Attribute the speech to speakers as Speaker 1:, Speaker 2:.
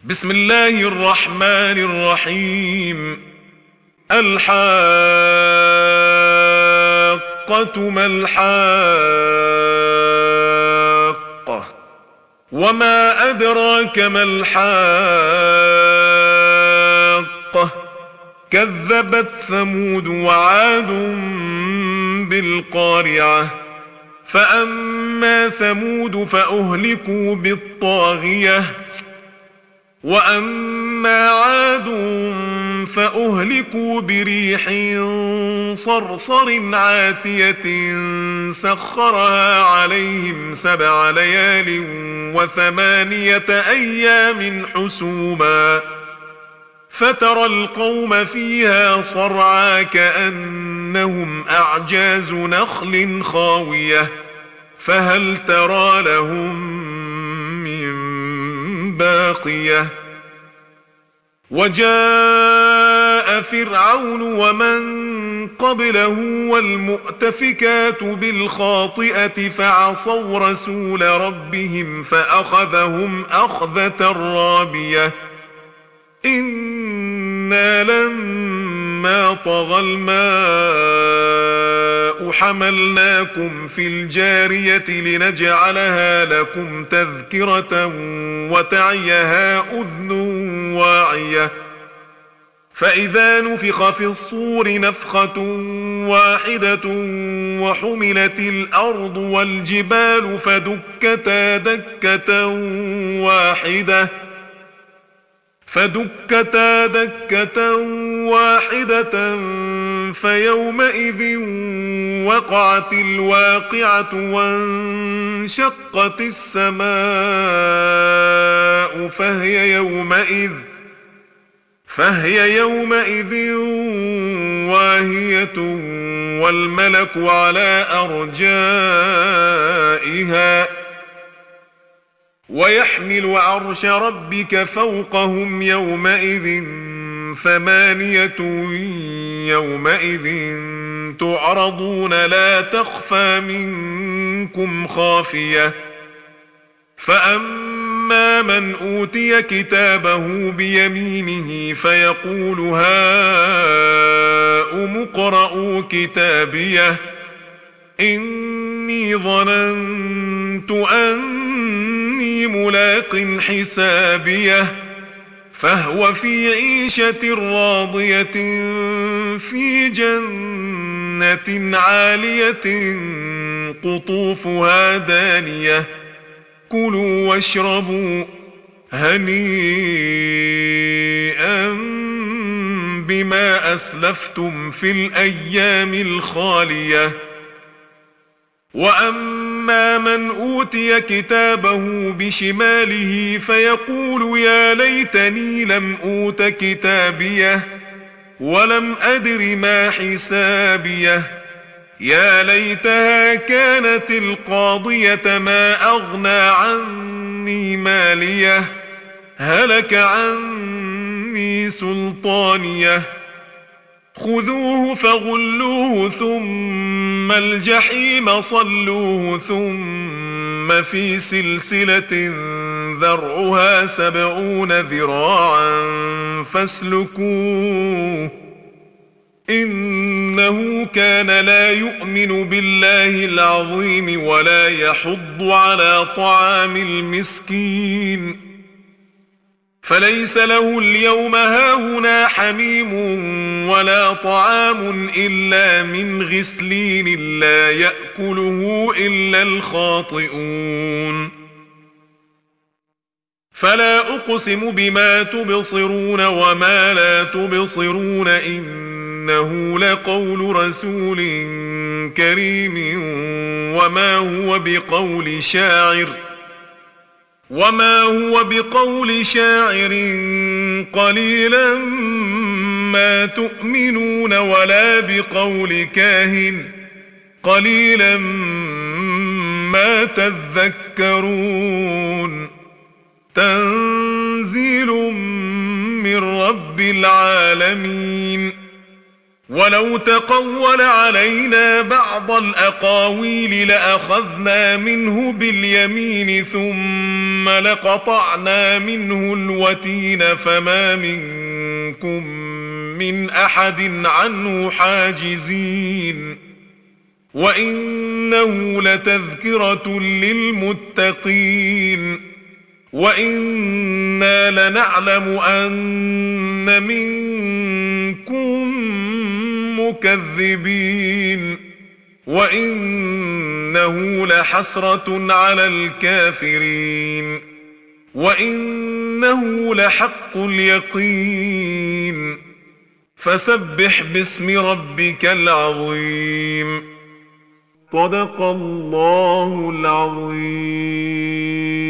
Speaker 1: بسم الله الرحمن الرحيم. الحاقة ما الحاقة وما أدراك ما الحاقة كذبت ثمود وعاد بالقارعة فأما ثمود فأهلكوا بالطاغية وأما عاد فأهلكوا بريح صرصر عاتية سخرها عليهم 7 ليال و8 أيام حسوما فترى القوم فيها صرعى كأنهم أعجاز نخل خاوية فهل ترى لهم من باقية. وجاء فرعون ومن قبله والمؤتفكات بالخاطئة فعصوا رسول ربهم فأخذهم أخذة رابية إنا لما طغى الماء حملناكم في الجارية لنجعلها لكم تذكرة وتعيها أذن واعية فإذا نفخ في الصور نفخة واحدة وحملت الأرض والجبال فدكتا دكة واحدة فيومئذ وقعت الواقعة وانشقت السماء فهي يومئذ واهية والملك على أرجائها ويحمل عرش ربك فوقهم يومئذ 8 يومئذ تعرضون لا تخفى منكم خافية فأما من أوتي كتابه بيمينه فيقول هاؤم اقرءوا كتابيه إني ظننت أني ملاق حسابيه فهو في عيشة راضية في جنة عالية قطوفها دانية كلوا واشربوا هنيئا بما أسلفتم في الأيام الخالية. وأما من أوتي كتابه بشماله فيقول يا ليتني لم أوت كتابيه ولم أدر ما حسابيه يا ليتها كانت القاضية ما أغنى عني ماليه هلك عني سلطانيه خذوه فغلوه ثم الجحيم صلوه ثم في سلسلة ذرعها 70 ذراعا فاسلكوه إنه كان لا يؤمن بالله العظيم ولا يحض على طعام المسكين فليس له اليوم هاهنا حميم ولا طعام إلا من غسلين لا يأكله إلا الخاطئون. فلا أقسم بما تبصرون وما لا تبصرون إنه لقول رسول كريم وما هو بقول شاعر قليلا ما تؤمنون ولا بقول كاهن قليلا ما تذكرون تنزيل من رب العالمين ولو تقول علينا بعض الأقاويل لأخذنا منه باليمين ثم لقطعنا منه الوتين فما منكم من أحد عنه حاجزين وإنه لتذكرة للمتقين وإنا لنعلم أن منكم مكذبين وإنه لحسرة على الكافرين وإنه لحق اليقين فسبح باسم ربك العظيم. صدق الله العظيم.